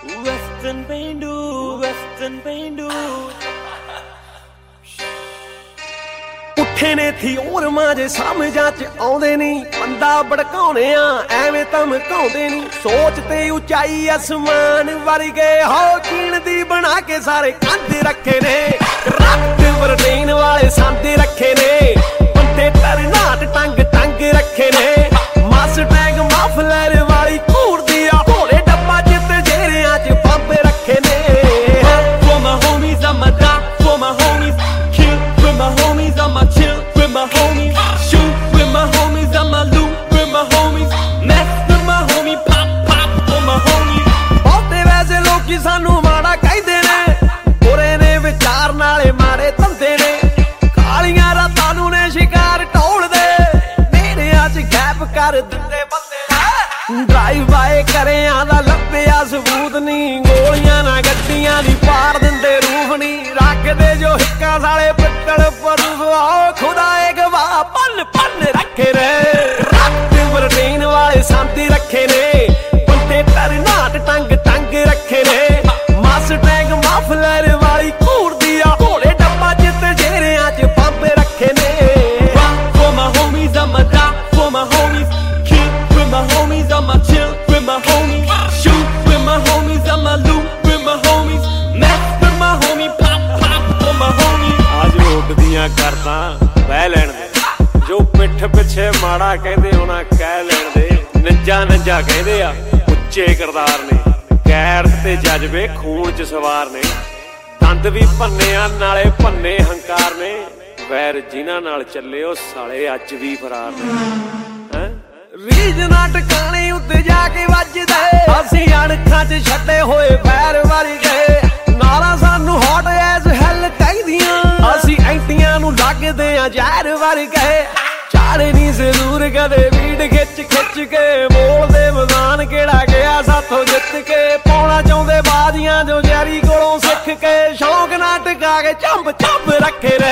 Western ਪੇਂਡੂ Western ਪੇਂਡੂ ਉੱਠੇ ਨੇ ਥਿਉਰ ਮਾਝੇ ਸਮਝਾਂ ਚ ਆਉਂਦੇ ਨਹੀਂ ਬੰਦਾ ਭੜਕਾਉਣੇ ਆ ਐਵੇਂ ਧਮਕਾਉਂਦੇ ਨਹੀਂ ਸੋਚ ਤੇ ਉਚਾਈ ਅਸਮਾਨ ਵਰਗੇ ਹੋ ਕੀਣ ਦੀ ਬਣਾ ਕੇ ਸਾਰੇ ਕੰਧ ਰੱਖੇ ਨੇ ਰੱਖ ਵਰਦੇਨ ਵਾਲੇ ਸਾਂਦੇ ਰੱਖੇ ਨੇ ਬੰਦੇ ਤਰਨਾਟ ਟੰਗ ਟੰਗ ਰੱਖੇ ਨੇ ਮਸਟੈਂਗ ਮਫਲਰ ਵਾਲੀ ਘੂਰਦੀ ਆ ਘੋੜੇ ਡੱਬਾ ਜਿੱਤੇ ਜੇਰਿਆਂ ਚ ਬੰਬ ਰੱਖੇ ਨੇ For my homies I'ma die for my homies Kill with my homies I'ma chill with my homies Shoot with my homies I'ma loot with my homies Mess with my homie pop pop for my homies ਬਹੁਤੇ ਵੈਸੇ ਲੋਕੀ ਸਾਨੂੰ ਮਾੜਾ ਕਹਿੰਦੇ ਨੇ ਬੁਰੇ ਨੇ ਵਿਚਾਰ ਨਾਲੇ ਮਾਰੇ ਧੰਦੇ ਨੇ ਕਾਲੀਆਂ ਰਾਤਾਂ ਨੂੰ ਨੇ ਸ਼ਿਕਾਰ ਢੋਲਦੇ ਨੇੜਿਆਂ ਚ ਗੈਪ ਕਰ ਦਿੰਦੇ ਬੰਦੇ ਡਰਾਈਵ ਬਾਏ ਕਰਿਆਂ ਦਾ ਲੱਭਿਆ ਸਬੂਤ ਨਹੀਂ ਗੋਲੀਆਂ ਨਾ ਗੱਡੀਆਂ ਦੀ ਪਾੜ ਦਿੰਦੇ ਰੂਹ ਨਹੀਂ ਰੱਖਦੇ ਜੋ ਹਿੱਕਾਂ ਸਾਲੇ ਪਿੱਤਲ ਪਰਵਾਹ ਖੁਦਾ ਏ ਗਵਾਹ ਪੰਨ ਪੰਨ ਰੱਖੇ ਰੇ ਰੱਖ ਵਰਦੇਨ ਵਾਲੇ ਸਾਂਤੀ ਰੱਖੇ ਨੇ ਬੰਦੇ ਤਰਨਾਟ ਟੰਗ ਟੰਗ ਰੱਖੇ ਨੇ ਮਸਟੈਂਗ ਮਫਲਰ ਵਾਲੀ ਘੂਰਦੀ ਆ ਘੋੜੇ ਡੱਬਾ ਜਿੱਤੇ ਜੇਰਿਆਂ ਚ ਬੰਬ ਰੱਖੇ ਨੇ For my homies I'ma die for my homies Kill with my homies I'ma chill with my homies Shoot with my homies I'ma loot with my homies Mess with my homie pop pop for my homies ਅੱਜ ਉੱਡਦੀਆਂ ਕਰਦਾ ਬਹਿ ਲੈਣ ਦੇ ਜੋ ਪਿੱਠ ਪਿੱਛੇ ਮਾੜਾ ਕਹਿੰਦੇ ਹੋਣਾ ਕਹਿ ਲੈਣ ਦੇ ਨੰਜਾ ਨੰਜਾ ਕਹਿੰਦੇ ਆ ਉੱਚੇ ਕਿਰਦਾਰ ਨੇ ਗੈਰਤ ਤੇ ਜਜ਼ਬੇ ਖੂਨ ਚ ਸਵਾਰ ਨੇ ਦੰਦ ਵੀ ਭੰਨੇ ਆ ਨਾਲੇ ਭੰਨੇ ਹੰਕਾਰ ਨੇ ਵੈਰ ਜਿਨ੍ਹਾਂ ਨਾਲ ਚੱਲੇ ਉਹ ਸਾਲੇ ਅੱਜ ਵੀ ਫਰਾਰ ਨੇ ਰੀਝ ਨਾ ਟਿਕਾਣੇ ਉੱਤੇ ਜਾ ਕੇ ਵੱਜਦੇ ਅਸੀਂ ਅਣਖਾਂ ਚ ਛੱਡੇ ਹੋਏ ਪੈਰ ਵਾਰੀ ਗਏ ਨਾਲਾਂ ਸਾਨੂੰ ਹੌਟ ਐਸ ਹੈਲ ਕਹਿੰਦੀਆਂ ਅਸੀਂ ਐਂਟੀਆਂ ਨੂੰ ਲੱਗਦੇ ਆ ਜ਼ਹਿਰ ਵਰ ਗਏ ਚਾਰੇ ਨਹੀਂ ਜ਼ਰੂਰ ਕਦੇ ਵੀੜ ਖਿੱਚ ਖਿੱਚ ਕੇ ਬੋਲਦੇ ਮੈਦਾਨ ਕਿਹੜਾ ਗਿਆ ਸਾਥੋਂ ਜਿੱਤ ਕੇ ਪਾਉਣਾ ਚਾਹੁੰਦੇ ਬਾਜ਼ੀਆਂ ਜੋ ਜੈਰੀ ਕੋਲੋਂ ਸਿੱਖ ਕੇ ਸ਼ੌਂਕ ਨਾ ਟਿਕਾ ਕੇ ਚੰਬ ਚੰਬ ਰੱਖੇ